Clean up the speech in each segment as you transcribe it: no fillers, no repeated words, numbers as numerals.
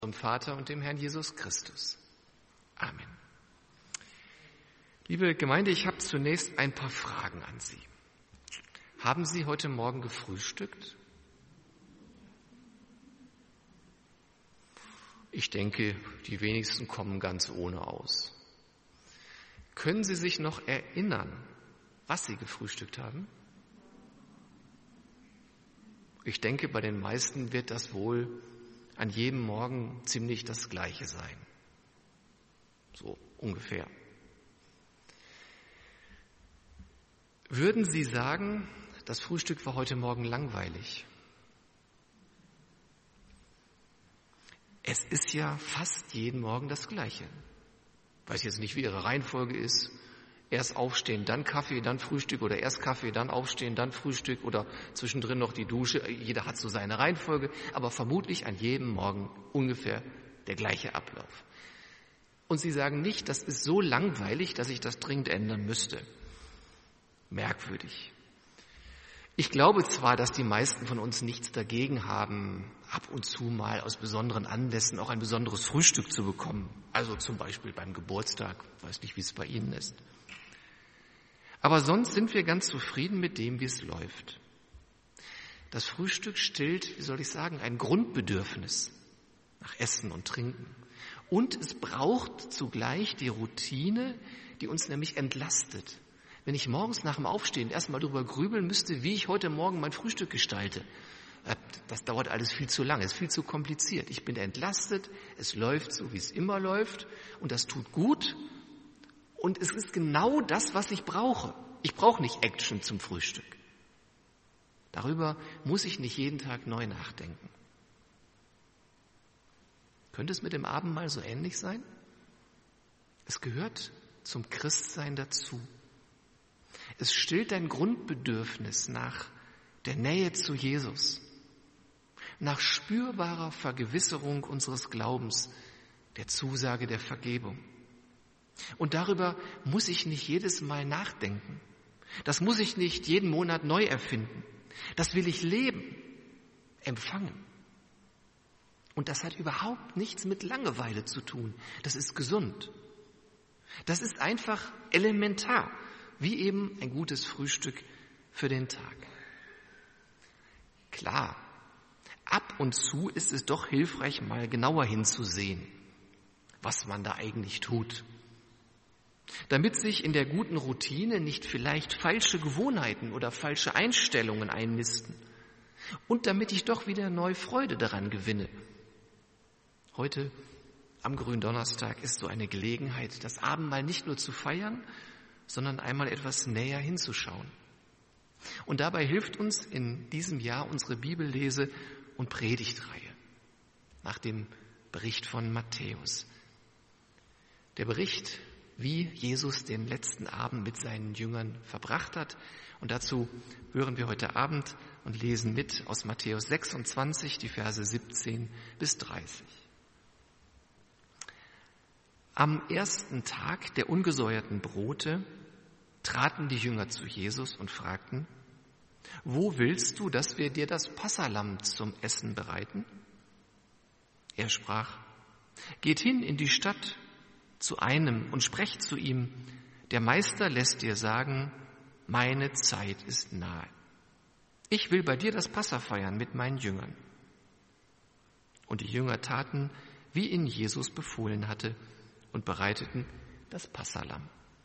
Dem Vater und dem Herrn Jesus Christus. Amen. Liebe Gemeinde, ich habe zunächst ein paar Fragen an Sie. Haben Sie heute Morgen gefrühstückt? Ich denke, die wenigsten kommen ganz ohne aus. Können Sie sich noch erinnern, was Sie gefrühstückt haben? Ich denke, bei den meisten wird das wohl an jedem Morgen ziemlich das Gleiche sein. So ungefähr. Würden Sie sagen, das Frühstück war heute Morgen langweilig? Es ist ja fast jeden Morgen das Gleiche. Ich weiß jetzt nicht, wie Ihre Reihenfolge ist. Erst aufstehen, dann Kaffee, dann Frühstück oder erst Kaffee, dann aufstehen, dann Frühstück oder zwischendrin noch die Dusche. Jeder hat so seine Reihenfolge, aber vermutlich an jedem Morgen ungefähr der gleiche Ablauf. Und Sie sagen nicht, das ist so langweilig, dass ich das dringend ändern müsste. Merkwürdig. Ich glaube zwar, dass die meisten von uns nichts dagegen haben, ab und zu mal aus besonderen Anlässen auch ein besonderes Frühstück zu bekommen. Also zum Beispiel beim Geburtstag. Ich weiß nicht, wie es bei Ihnen ist. Aber sonst sind wir ganz zufrieden mit dem, wie es läuft. Das Frühstück stillt, wie soll ich sagen, ein Grundbedürfnis nach Essen und Trinken. Und es braucht zugleich die Routine, die uns nämlich entlastet. Wenn ich morgens nach dem Aufstehen erstmal darüber grübeln müsste, wie ich heute Morgen mein Frühstück gestalte, das dauert alles viel zu lange, ist viel zu kompliziert. Ich bin entlastet, es läuft so, wie es immer läuft und das tut gut. Und es ist genau das, was ich brauche. Ich brauche nicht Action zum Frühstück. Darüber muss ich nicht jeden Tag neu nachdenken. Könnte es mit dem Abendmahl so ähnlich sein? Es gehört zum Christsein dazu. Es stillt ein Grundbedürfnis nach der Nähe zu Jesus, nach spürbarer Vergewisserung unseres Glaubens, der Zusage der Vergebung. Und darüber muss ich nicht jedes Mal nachdenken. Das muss ich nicht jeden Monat neu erfinden. Das will ich leben, empfangen. Und das hat überhaupt nichts mit Langeweile zu tun. Das ist gesund. Das ist einfach elementar, wie eben ein gutes Frühstück für den Tag. Klar, ab und zu ist es doch hilfreich, mal genauer hinzusehen, was man da eigentlich tut. Damit sich in der guten Routine nicht vielleicht falsche Gewohnheiten oder falsche Einstellungen einnisten und damit ich doch wieder neue Freude daran gewinne. Heute am Gründonnerstag ist so eine Gelegenheit, das Abendmahl nicht nur zu feiern, sondern einmal etwas näher hinzuschauen. Und dabei hilft uns in diesem Jahr unsere Bibellese- und Predigtreihe nach dem Bericht von Matthäus. Der Bericht, wie Jesus den letzten Abend mit seinen Jüngern verbracht hat. Und dazu hören wir heute Abend und lesen mit aus Matthäus 26, die Verse 17 bis 30. Am ersten Tag der ungesäuerten Brote traten die Jünger zu Jesus und fragten: Wo willst du, dass wir dir das Passalamm zum Essen bereiten? Er sprach: Geht hin in die Stadt zu einem und sprecht zu ihm: Der Meister lässt dir sagen, meine Zeit ist nahe. Ich will bei dir das Passa feiern mit meinen Jüngern. Und die Jünger taten, wie ihnen Jesus befohlen hatte, und bereiteten das Passalamm.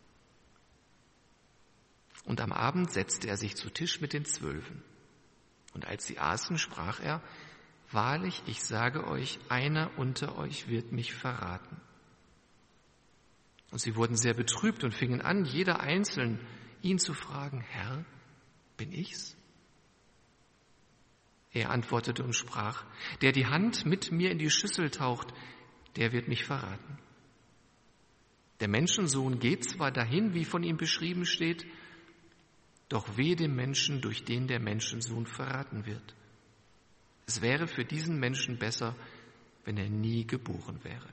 Und am Abend setzte er sich zu Tisch mit den 12. Und als sie aßen, sprach er: Wahrlich, ich sage euch, einer unter euch wird mich verraten. Und sie wurden sehr betrübt und fingen an, jeder einzeln ihn zu fragen: Herr, bin ich's? Er antwortete und sprach: Der die Hand mit mir in die Schüssel taucht, der wird mich verraten. Der Menschensohn geht zwar dahin, wie von ihm beschrieben steht, doch wehe dem Menschen, durch den der Menschensohn verraten wird. Es wäre für diesen Menschen besser, wenn er nie geboren wäre.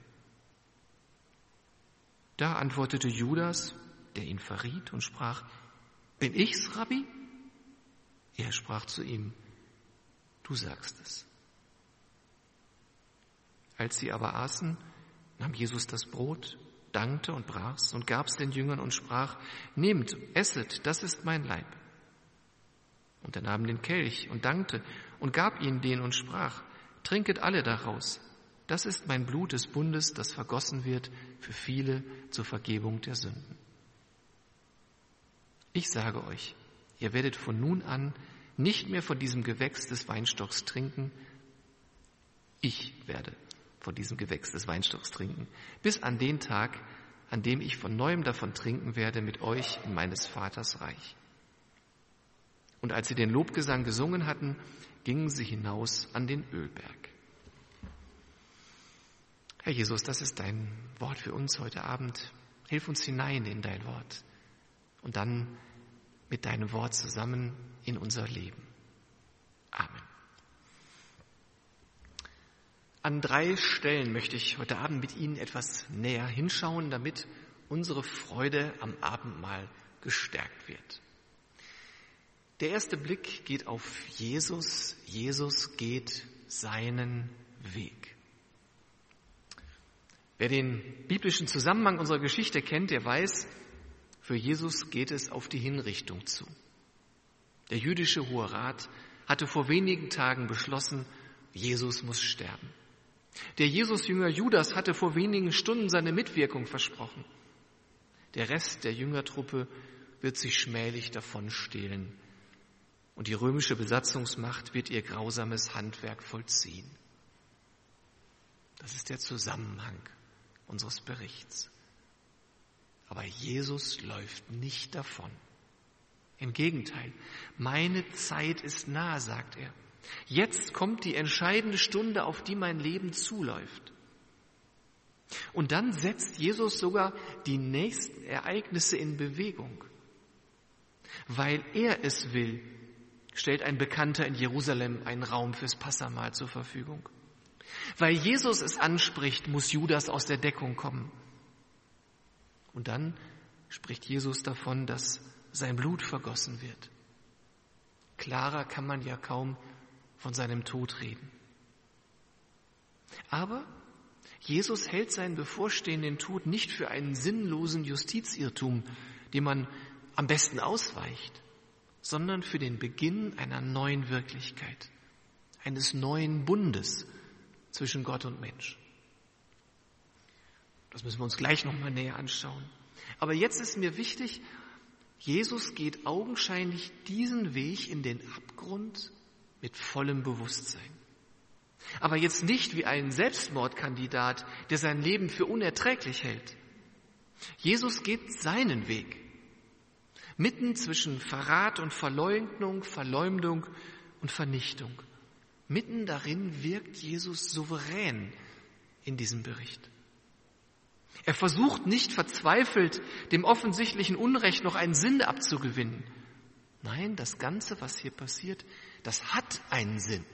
Da antwortete Judas, der ihn verriet, und sprach: Bin ich's, Rabbi? Er sprach zu ihm: Du sagst es. Als sie aber aßen, nahm Jesus das Brot, dankte und brach's und gab's den Jüngern und sprach: Nehmt, esset, das ist mein Leib. Und er nahm den Kelch und dankte und gab ihnen den und sprach: Trinket alle daraus. Das ist mein Blut des Bundes, das vergossen wird für viele zur Vergebung der Sünden. Ich sage euch, ihr werdet von nun an nicht mehr von diesem Gewächs des Weinstocks trinken. Ich werde von diesem Gewächs des Weinstocks trinken, bis an den Tag, an dem ich von neuem davon trinken werde mit euch in meines Vaters Reich. Und als sie den Lobgesang gesungen hatten, gingen sie hinaus an den Ölberg. Herr Jesus, das ist dein Wort für uns heute Abend. Hilf uns hinein in dein Wort und dann mit deinem Wort zusammen in unser Leben. Amen. An 3 Stellen möchte ich heute Abend mit Ihnen etwas näher hinschauen, damit unsere Freude am Abendmahl gestärkt wird. Der erste Blick geht auf Jesus. Jesus geht seinen Weg. Wer den biblischen Zusammenhang unserer Geschichte kennt, der weiß, für Jesus geht es auf die Hinrichtung zu. Der jüdische Hohe Rat hatte vor wenigen Tagen beschlossen, Jesus muss sterben. Der Jesus-Jünger Judas hatte vor wenigen Stunden seine Mitwirkung versprochen. Der Rest der Jüngertruppe wird sich schmählich davon stehlen. Und die römische Besatzungsmacht wird ihr grausames Handwerk vollziehen. Das ist der Zusammenhang unseres Berichts. Aber Jesus läuft nicht davon. Im Gegenteil, meine Zeit ist nahe, sagt er. Jetzt kommt die entscheidende Stunde, auf die mein Leben zuläuft. Und dann setzt Jesus sogar die nächsten Ereignisse in Bewegung. Weil er es will, stellt ein Bekannter in Jerusalem einen Raum fürs Passahmahl zur Verfügung. Weil Jesus es anspricht, muss Judas aus der Deckung kommen. Und dann spricht Jesus davon, dass sein Blut vergossen wird. Klarer kann man ja kaum von seinem Tod reden. Aber Jesus hält seinen bevorstehenden Tod nicht für einen sinnlosen Justizirrtum, dem man am besten ausweicht, sondern für den Beginn einer neuen Wirklichkeit, eines neuen Bundes zwischen Gott und Mensch. Das müssen wir uns gleich nochmal näher anschauen. Aber jetzt ist mir wichtig, Jesus geht augenscheinlich diesen Weg in den Abgrund mit vollem Bewusstsein. Aber jetzt nicht wie ein Selbstmordkandidat, der sein Leben für unerträglich hält. Jesus geht seinen Weg. Mitten zwischen Verrat und Verleugnung, Verleumdung und Vernichtung. Mitten darin wirkt Jesus souverän in diesem Bericht. Er versucht nicht verzweifelt, dem offensichtlichen Unrecht noch einen Sinn abzugewinnen. Nein, das Ganze, was hier passiert, das hat einen Sinn.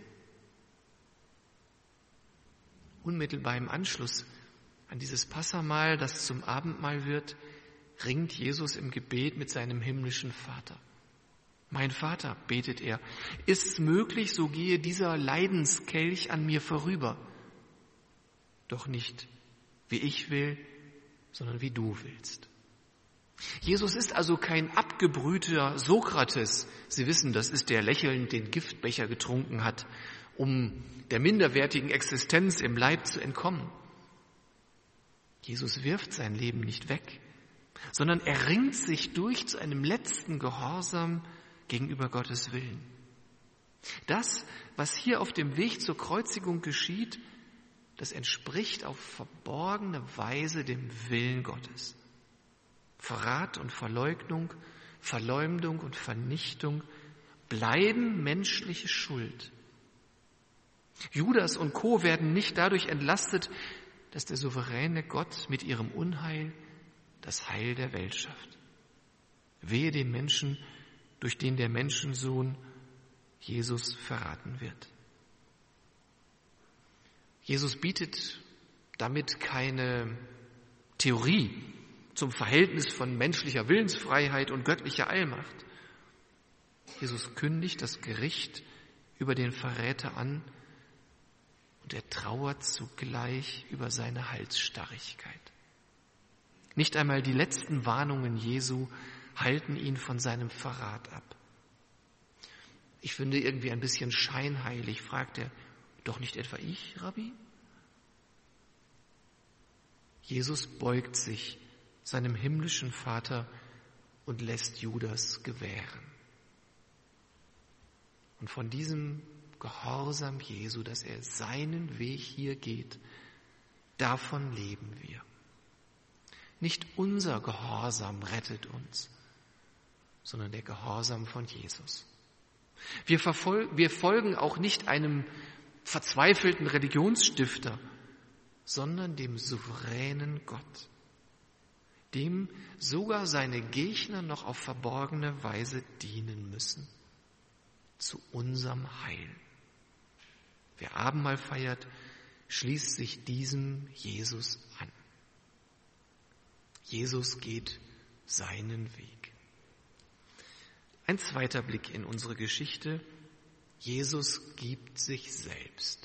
Unmittelbar im Anschluss an dieses Passahmahl, das zum Abendmahl wird, ringt Jesus im Gebet mit seinem himmlischen Vater. Mein Vater, betet er, ist's möglich, so gehe dieser Leidenskelch an mir vorüber. Doch nicht wie ich will, sondern wie du willst. Jesus ist also kein abgebrühter Sokrates. Sie wissen, das ist der lächelnd den Giftbecher getrunken hat, um der minderwertigen Existenz im Leib zu entkommen. Jesus wirft sein Leben nicht weg, sondern er ringt sich durch zu einem letzten Gehorsam gegenüber Gottes Willen. Das, was hier auf dem Weg zur Kreuzigung geschieht, das entspricht auf verborgene Weise dem Willen Gottes. Verrat und Verleugnung, Verleumdung und Vernichtung bleiben menschliche Schuld. Judas und Co. werden nicht dadurch entlastet, dass der souveräne Gott mit ihrem Unheil das Heil der Welt schafft. Wehe dem Menschen, durch den der Menschensohn Jesus verraten wird. Jesus bietet damit keine Theorie zum Verhältnis von menschlicher Willensfreiheit und göttlicher Allmacht. Jesus kündigt das Gericht über den Verräter an und er trauert zugleich über seine Halsstarrigkeit. Nicht einmal die letzten Warnungen Jesu halten ihn von seinem Verrat ab. Ich finde irgendwie ein bisschen scheinheilig, fragt er, doch nicht etwa ich, Rabbi? Jesus beugt sich seinem himmlischen Vater und lässt Judas gewähren. Und von diesem Gehorsam Jesu, dass er seinen Weg hier geht, davon leben wir. Nicht unser Gehorsam rettet uns, sondern der Gehorsam von Jesus. Wir folgen auch nicht einem verzweifelten Religionsstifter, sondern dem souveränen Gott, dem sogar seine Gegner noch auf verborgene Weise dienen müssen, zu unserem Heil. Wer Abendmahl feiert, schließt sich diesem Jesus an. Jesus geht seinen Weg. Ein zweiter Blick in unsere Geschichte. Jesus gibt sich selbst.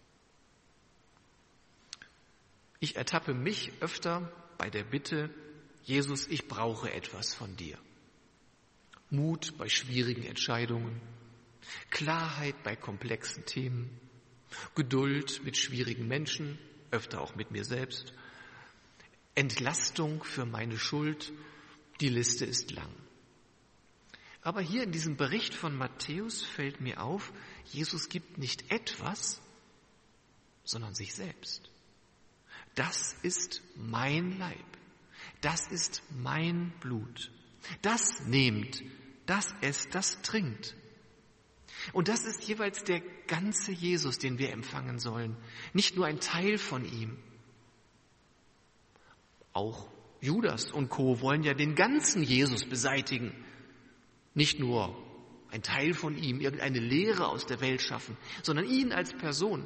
Ich ertappe mich öfter bei der Bitte, Jesus, ich brauche etwas von dir. Mut bei schwierigen Entscheidungen, Klarheit bei komplexen Themen, Geduld mit schwierigen Menschen, öfter auch mit mir selbst, Entlastung für meine Schuld, die Liste ist lang. Aber hier in diesem Bericht von Matthäus fällt mir auf, Jesus gibt nicht etwas, sondern sich selbst. Das ist mein Leib, das ist mein Blut. Das nehmt, das esst, das trinkt. Und das ist jeweils der ganze Jesus, den wir empfangen sollen, nicht nur ein Teil von ihm. Auch Judas und Co. wollen ja den ganzen Jesus beseitigen, nicht nur ein Teil von ihm, irgendeine Lehre aus der Welt schaffen, sondern ihn als Person.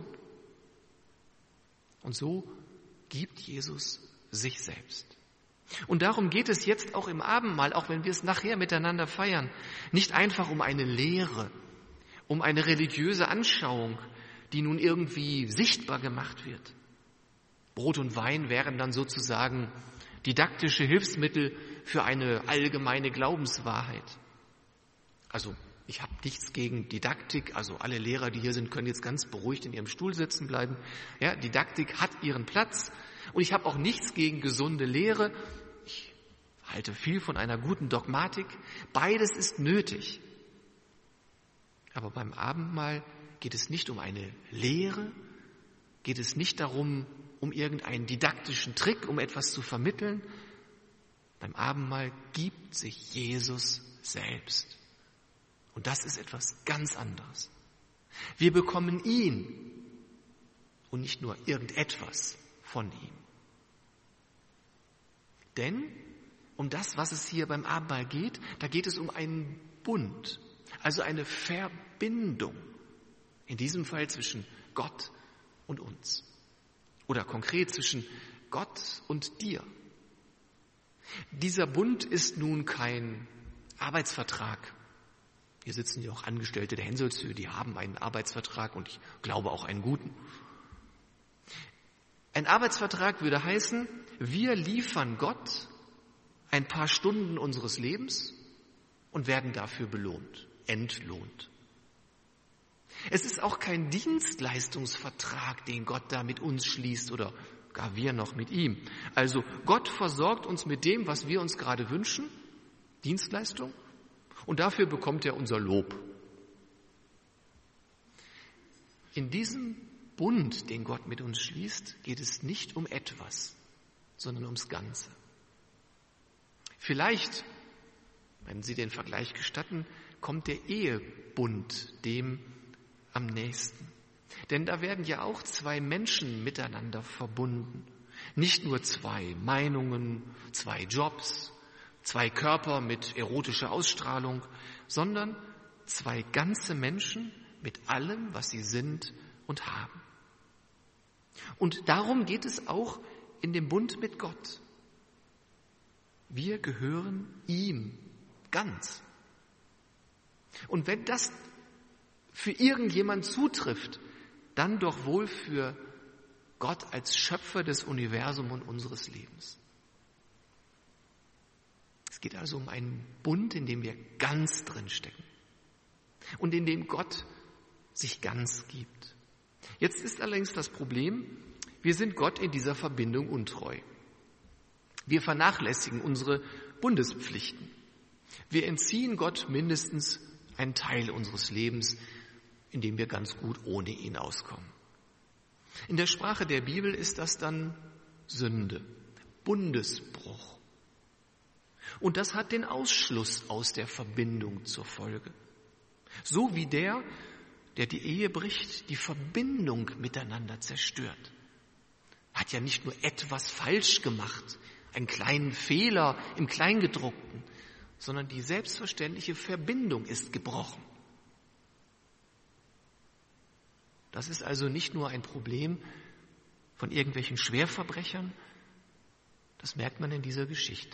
Und so gibt Jesus sich selbst. Und darum geht es jetzt auch im Abendmahl, auch wenn wir es nachher miteinander feiern, nicht einfach um eine Lehre, um eine religiöse Anschauung, die nun irgendwie sichtbar gemacht wird. Brot und Wein wären dann sozusagen didaktische Hilfsmittel für eine allgemeine Glaubenswahrheit. Also ich habe nichts gegen Didaktik, also alle Lehrer, die hier sind, können jetzt ganz beruhigt in ihrem Stuhl sitzen bleiben. Ja, Didaktik hat ihren Platz und ich habe auch nichts gegen gesunde Lehre. Ich halte viel von einer guten Dogmatik. Beides ist nötig. Aber beim Abendmahl geht es nicht um eine Lehre, geht es nicht darum, um irgendeinen didaktischen Trick, um etwas zu vermitteln. Beim Abendmahl gibt sich Jesus selbst. Und das ist etwas ganz anderes. Wir bekommen ihn und nicht nur irgendetwas von ihm. Denn um das, was es hier beim Abendmahl geht, da geht es um einen Bund, also eine Verbindung. In diesem Fall zwischen Gott und uns. Oder konkret zwischen Gott und dir. Dieser Bund ist nun kein Arbeitsvertrag. Hier sitzen ja auch Angestellte der Hensolzhöhe, die haben einen Arbeitsvertrag und ich glaube auch einen guten. Ein Arbeitsvertrag würde heißen, wir liefern Gott ein paar Stunden unseres Lebens und werden dafür belohnt, entlohnt. Es ist auch kein Dienstleistungsvertrag, den Gott da mit uns schließt oder gar wir noch mit ihm. Also Gott versorgt uns mit dem, was wir uns gerade wünschen, Dienstleistung, und dafür bekommt er unser Lob. In diesem Bund, den Gott mit uns schließt, geht es nicht um etwas, sondern ums Ganze. Vielleicht, wenn Sie den Vergleich gestatten, kommt der Ehebund dem am nächsten. Denn da werden ja auch zwei Menschen miteinander verbunden. Nicht nur zwei Meinungen, zwei Jobs, zwei Körper mit erotischer Ausstrahlung, sondern zwei ganze Menschen mit allem, was sie sind und haben. Und darum geht es auch in dem Bund mit Gott. Wir gehören ihm ganz. Und wenn das für irgendjemand zutrifft, dann doch wohl für Gott als Schöpfer des Universums und unseres Lebens. Es geht also um einen Bund, in dem wir ganz drinstecken und in dem Gott sich ganz gibt. Jetzt ist allerdings das Problem, wir sind Gott in dieser Verbindung untreu. Wir vernachlässigen unsere Bundespflichten. Wir entziehen Gott mindestens einen Teil unseres Lebens, in dem wir ganz gut ohne ihn auskommen. In der Sprache der Bibel ist das dann Sünde, Bundesbruch. Und das hat den Ausschluss aus der Verbindung zur Folge. So wie der die Ehe bricht, die Verbindung miteinander zerstört. Hat ja nicht nur etwas falsch gemacht, einen kleinen Fehler im Kleingedruckten, sondern die selbstverständliche Verbindung ist gebrochen. Das ist also nicht nur ein Problem von irgendwelchen Schwerverbrechern, das merkt man in dieser Geschichte.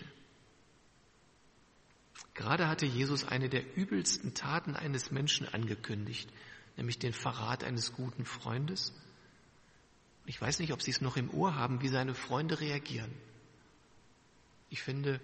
Gerade hatte Jesus eine der übelsten Taten eines Menschen angekündigt, nämlich den Verrat eines guten Freundes. Ich weiß nicht, ob Sie es noch im Ohr haben, wie seine Freunde reagieren. Ich finde,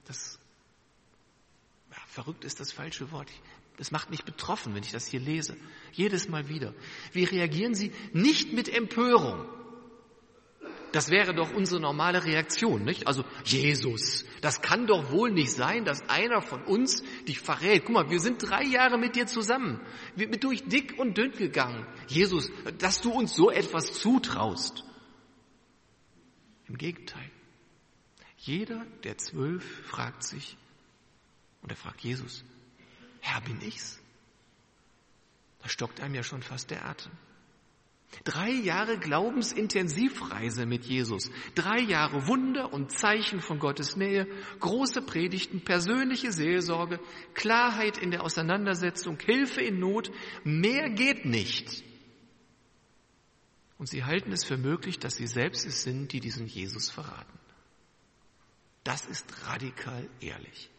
verrückt ist das falsche Wort. Es macht mich betroffen, wenn ich das hier lese. Jedes Mal wieder. Wie reagieren sie? Nicht mit Empörung. Das wäre doch unsere normale Reaktion, nicht? Also, Jesus, das kann doch wohl nicht sein, dass einer von uns dich verrät. Guck mal, wir sind 3 Jahre mit dir zusammen. Wir sind durch dick und dünn gegangen. Jesus, dass du uns so etwas zutraust. Im Gegenteil. Jeder der 12 fragt sich, und er fragt Jesus, Herr, bin ich's? Da stockt einem ja schon fast der Atem. 3 Jahre Glaubensintensivreise mit Jesus. 3 Jahre Wunder und Zeichen von Gottes Nähe, große Predigten, persönliche Seelsorge, Klarheit in der Auseinandersetzung, Hilfe in Not. Mehr geht nicht. Und sie halten es für möglich, dass sie selbst es sind, die diesen Jesus verraten. Das ist radikal ehrlich.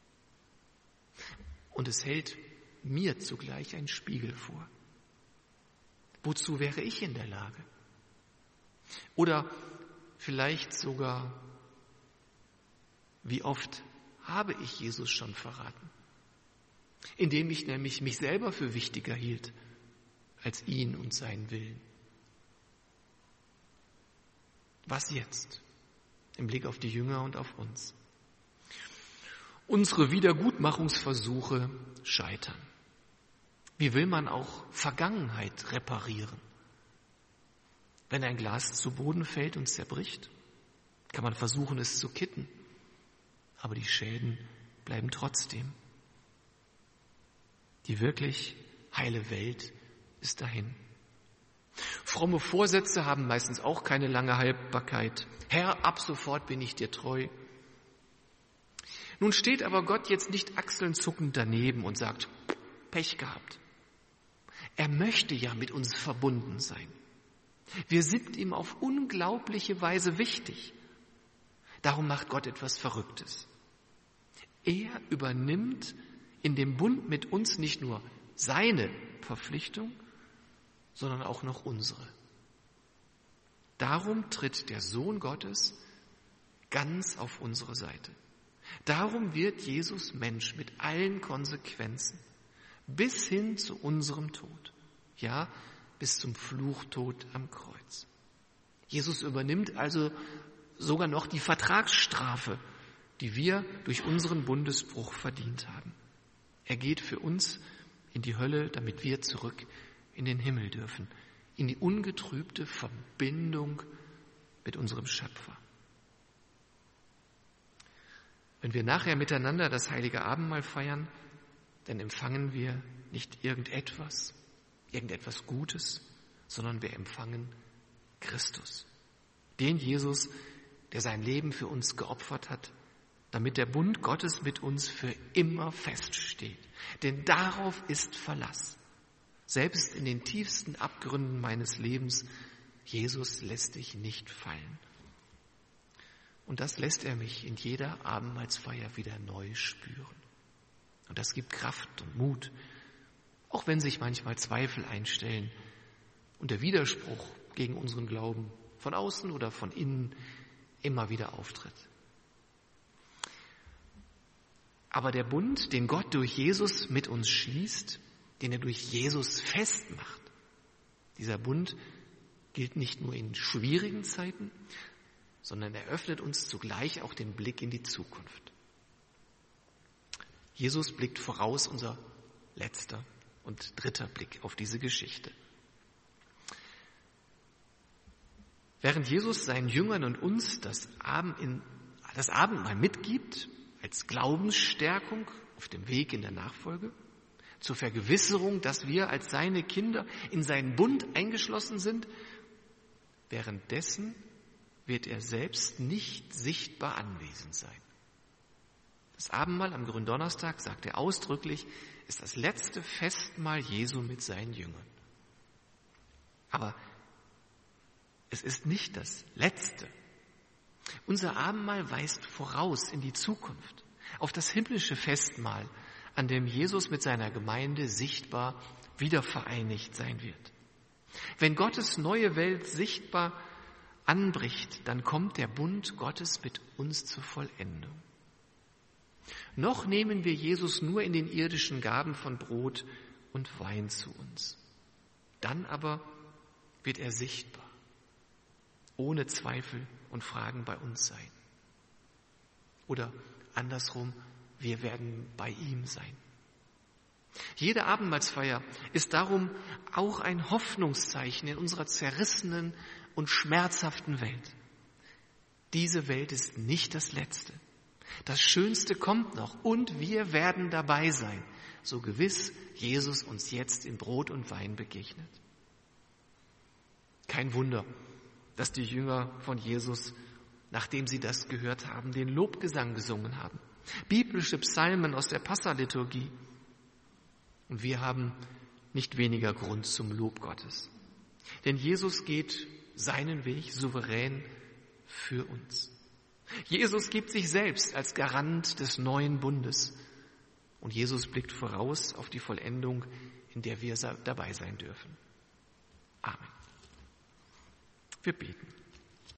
Und es hält mir zugleich einen Spiegel vor. Wozu wäre ich in der Lage? Oder vielleicht sogar, wie oft habe ich Jesus schon verraten? Indem ich nämlich mich selber für wichtiger hielt als ihn und seinen Willen. Was jetzt? Im Blick auf die Jünger und auf uns. Unsere Wiedergutmachungsversuche scheitern. Wie will man auch Vergangenheit reparieren? Wenn ein Glas zu Boden fällt und zerbricht, kann man versuchen, es zu kitten. Aber die Schäden bleiben trotzdem. Die wirklich heile Welt ist dahin. Fromme Vorsätze haben meistens auch keine lange Haltbarkeit. Herr, ab sofort bin ich dir treu. Nun steht aber Gott jetzt nicht achselzuckend daneben und sagt, Pech gehabt. Er möchte ja mit uns verbunden sein. Wir sind ihm auf unglaubliche Weise wichtig. Darum macht Gott etwas Verrücktes. Er übernimmt in dem Bund mit uns nicht nur seine Verpflichtung, sondern auch noch unsere. Darum tritt der Sohn Gottes ganz auf unsere Seite. Darum wird Jesus Mensch mit allen Konsequenzen, bis hin zu unserem Tod, ja, bis zum Fluchtod am Kreuz. Jesus übernimmt also sogar noch die Vertragsstrafe, die wir durch unseren Bundesbruch verdient haben. Er geht für uns in die Hölle, damit wir zurück in den Himmel dürfen, in die ungetrübte Verbindung mit unserem Schöpfer. Wenn wir nachher miteinander das heilige Abendmahl feiern, dann empfangen wir nicht irgendetwas Gutes, sondern wir empfangen Christus. Den Jesus, der sein Leben für uns geopfert hat, damit der Bund Gottes mit uns für immer feststeht. Denn darauf ist Verlass. Selbst in den tiefsten Abgründen meines Lebens, Jesus lässt dich nicht fallen. Und das lässt er mich in jeder Abendmahlsfeier wieder neu spüren. Und das gibt Kraft und Mut, auch wenn sich manchmal Zweifel einstellen, und der Widerspruch gegen unseren Glauben von außen oder von innen immer wieder auftritt. Aber der Bund, den Gott durch Jesus mit uns schließt, den er durch Jesus festmacht, dieser Bund gilt nicht nur in schwierigen Zeiten, sondern er öffnet uns zugleich auch den Blick in die Zukunft. Jesus blickt voraus, unser letzter und dritter Blick auf diese Geschichte. Während Jesus seinen Jüngern und uns das Abendmahl mitgibt, als Glaubensstärkung auf dem Weg in der Nachfolge, zur Vergewisserung, dass wir als seine Kinder in seinen Bund eingeschlossen sind, währenddessen wird er selbst nicht sichtbar anwesend sein. Das Abendmahl am Gründonnerstag, sagt er ausdrücklich, ist das letzte Festmahl Jesu mit seinen Jüngern. Aber es ist nicht das letzte. Unser Abendmahl weist voraus in die Zukunft, auf das himmlische Festmahl, an dem Jesus mit seiner Gemeinde sichtbar wieder vereinigt sein wird. Wenn Gottes neue Welt sichtbar anbricht, dann kommt der Bund Gottes mit uns zur Vollendung. Noch nehmen wir Jesus nur in den irdischen Gaben von Brot und Wein zu uns. Dann aber wird er sichtbar, ohne Zweifel und Fragen bei uns sein. Oder andersrum, wir werden bei ihm sein. Jede Abendmahlsfeier ist darum auch ein Hoffnungszeichen in unserer zerrissenen und schmerzhaften Welt. Diese Welt ist nicht das Letzte. Das Schönste kommt noch und wir werden dabei sein, so gewiss Jesus uns jetzt in Brot und Wein begegnet. Kein Wunder, dass die Jünger von Jesus, nachdem sie das gehört haben, den Lobgesang gesungen haben. Biblische Psalmen aus der Passaliturgie. Und wir haben nicht weniger Grund zum Lob Gottes. Denn Jesus geht seinen Weg souverän für uns. Jesus gibt sich selbst als Garant des neuen Bundes. Und Jesus blickt voraus auf die Vollendung, in der wir dabei sein dürfen. Amen. Wir beten.